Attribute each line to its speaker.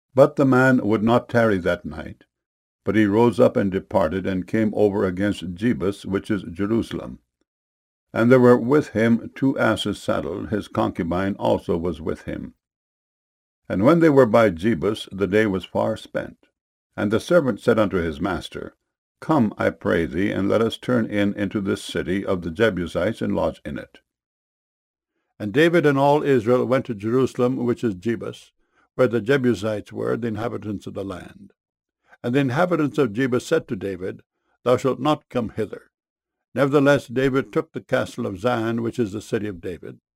Speaker 1: But the man would not tarry that night, but he rose up and departed, and came over against Jebus, which is Jerusalem. And there were with him 2 asses saddled, his concubine also was with him. And when they were by Jebus, the day was far spent. And the servant said unto his master, Come, I pray thee, and let us turn in into this city of the Jebusites, and lodge in it. And David and all Israel went to Jerusalem, which is Jebus, where the Jebusites were, the inhabitants of the land. And the inhabitants of Jebus said to David, Thou shalt not come hither. Nevertheless David took the castle of Zion, which is the city of David.